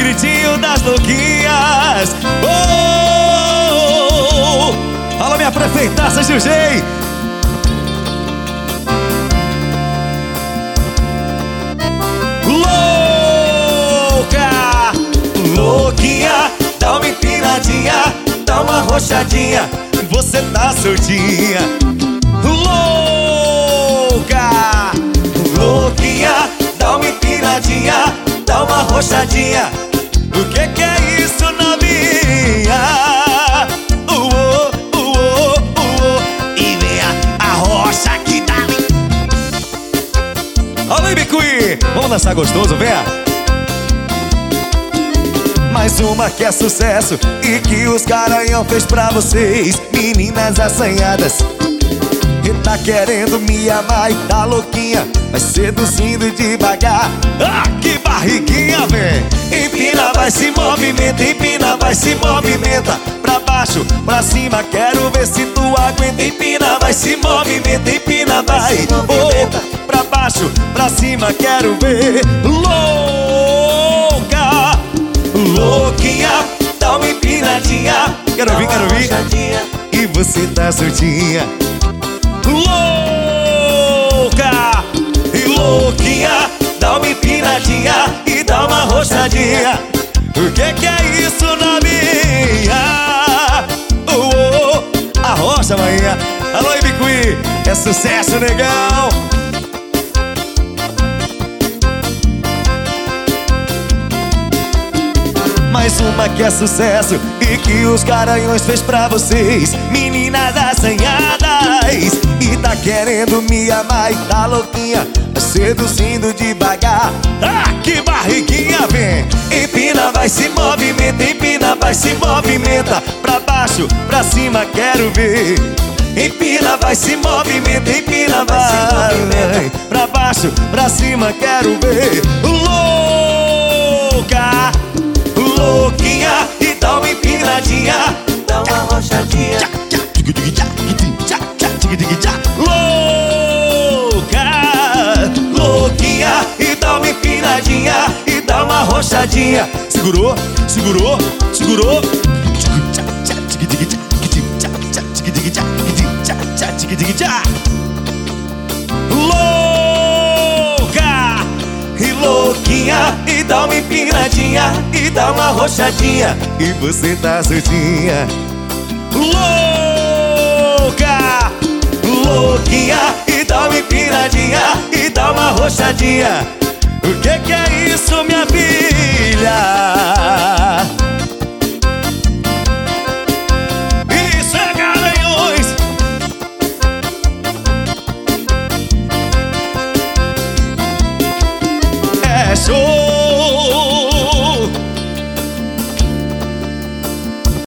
gritinho das louquinhas. Alô, minha prefeitaça Jujei. Louca, louquinha, dá uma empinadinha, dá uma roxadinha, você tá soltinha. Louca, louquinha, dá uma empinadinha, dá uma roxadinha. O que é isso, novinha? E vem a rocha que dá. Olha o Bicuí, vamos dançar gostoso, venha. Mais uma que é sucesso e que os Garanhão fez pra vocês, meninas assanhadas. E tá querendo me amar e tá louquinha, vai seduzindo devagar. Ah, que barriguinha, vem. Empina, vai, se movimenta, empina, vai, se movimenta. Pra baixo, pra cima, quero ver se tu aguenta. Empina, vai, se movimenta, empina, vai. Pra baixo, pra cima, quero ver. Louca, louquinha, dá uma empinadinha. Quero ouvir, quero ouvir. E você tá soltinha. Louca e louquinha, dá uma empinadinha e dá uma roxadinha. O que é isso, novinha? A rocha, manhã. Alô, Ibicuí, é sucesso, negão. Mais uma que é sucesso e que os Garanhões fez pra vocês, meninas assanhadas. E tá querendo me amar e tá louquinha, seduzindo devagar. Ah, que barriguinha, vem. Empina, vai, se movimenta, empina, vai, se movimenta. Pra baixo, pra cima, quero ver. Empina, vai, se movimenta, empina, vai. Pra baixo, pra cima, quero ver. Louca, louquinha, e dá uma empinadinha, dá uma roxadinha. Louca, louquinha, e dá uma empinadinha, e dá uma roxadinha. Segurou, segurou, segurou. Louca e louquinha, e dá uma empinadinha, e dá uma roxadinha, e você tá soltinha. Louca, louquinha, e dá uma empinadinha, e dá uma roxadinha. O que é isso, minha filha? Isso é Garanhões. É show.